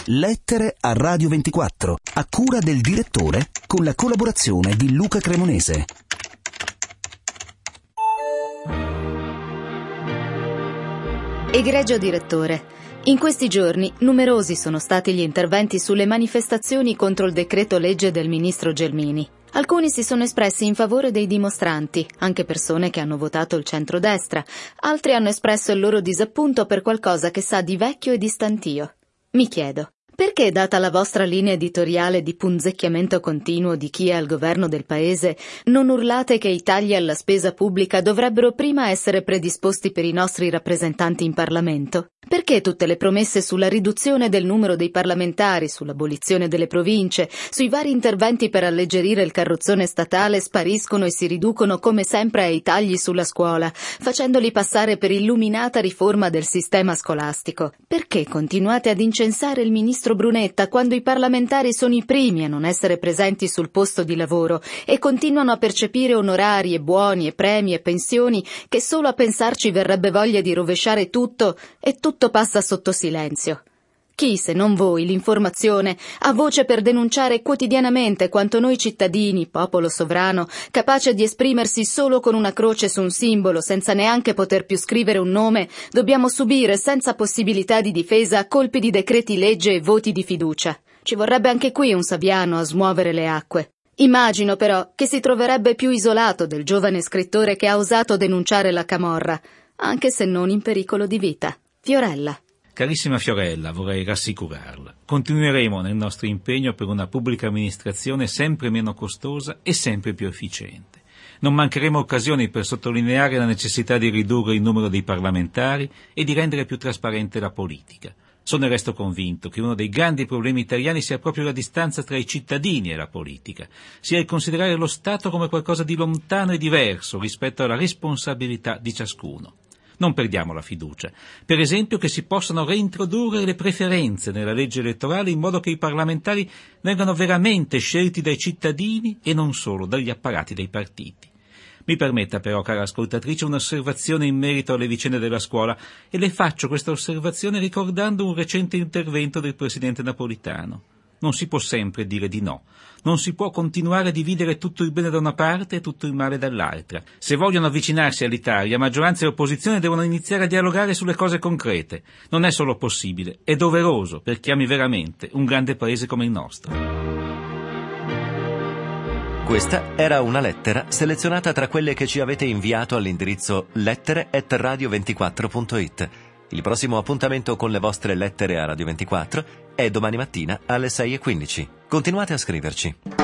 Lettere a Radio 24, a cura del direttore, con la collaborazione di Luca Cremonese. Egregio direttore, in questi giorni numerosi sono stati gli interventi sulle manifestazioni contro il decreto legge del ministro Gelmini. Alcuni si sono espressi in favore dei dimostranti, anche persone che hanno votato il centrodestra. Altri hanno espresso il loro disappunto per qualcosa che sa di vecchio e di stantio. Mi chiedo, perché, data la vostra linea editoriale di punzecchiamento continuo di chi è al governo del paese, non urlate che i tagli alla spesa pubblica dovrebbero prima essere predisposti per i nostri rappresentanti in Parlamento? Perché tutte le promesse sulla riduzione del numero dei parlamentari, sull'abolizione delle province, sui vari interventi per alleggerire il carrozzone statale spariscono e si riducono come sempre ai tagli sulla scuola, facendoli passare per illuminata riforma del sistema scolastico? Perché continuate ad incensare il ministro Brunetta quando i parlamentari sono i primi a non essere presenti sul posto di lavoro e continuano a percepire onorari e buoni e premi e pensioni che solo a pensarci verrebbe voglia di rovesciare tutto e tutto passa sotto silenzio? Chi, se non voi, l'informazione, ha voce per denunciare quotidianamente quanto noi cittadini, popolo sovrano, capace di esprimersi solo con una croce su un simbolo, senza neanche poter più scrivere un nome, dobbiamo subire senza possibilità di difesa colpi di decreti legge e voti di fiducia? Ci vorrebbe anche qui un Saviano a smuovere le acque. Immagino però che si troverebbe più isolato del giovane scrittore che ha osato denunciare la camorra, anche se non in pericolo di vita. Fiorella. Carissima Fiorella, vorrei rassicurarla. Continueremo nel nostro impegno per una pubblica amministrazione sempre meno costosa e sempre più efficiente. Non mancheremo occasioni per sottolineare la necessità di ridurre il numero dei parlamentari e di rendere più trasparente la politica. Sono e resto convinto che uno dei grandi problemi italiani sia proprio la distanza tra i cittadini e la politica, sia il considerare lo Stato come qualcosa di lontano e diverso rispetto alla responsabilità di ciascuno. Non perdiamo la fiducia. Per esempio che si possano reintrodurre le preferenze nella legge elettorale in modo che i parlamentari vengano veramente scelti dai cittadini e non solo dagli apparati dei partiti. Mi permetta però, cara ascoltatrice, un'osservazione in merito alle vicende della scuola, e le faccio questa osservazione ricordando un recente intervento del presidente Napolitano. Non si può sempre dire di no. Non si può continuare a dividere tutto il bene da una parte e tutto il male dall'altra. Se vogliono avvicinarsi all'Italia, maggioranza e opposizione devono iniziare a dialogare sulle cose concrete. Non è solo possibile, è doveroso per chi ami veramente un grande paese come il nostro. Questa era una lettera selezionata tra quelle che ci avete inviato all'indirizzo lettere@radio24.it. Il prossimo appuntamento con le vostre lettere a Radio 24 è domani mattina alle 6:15. Continuate a scriverci.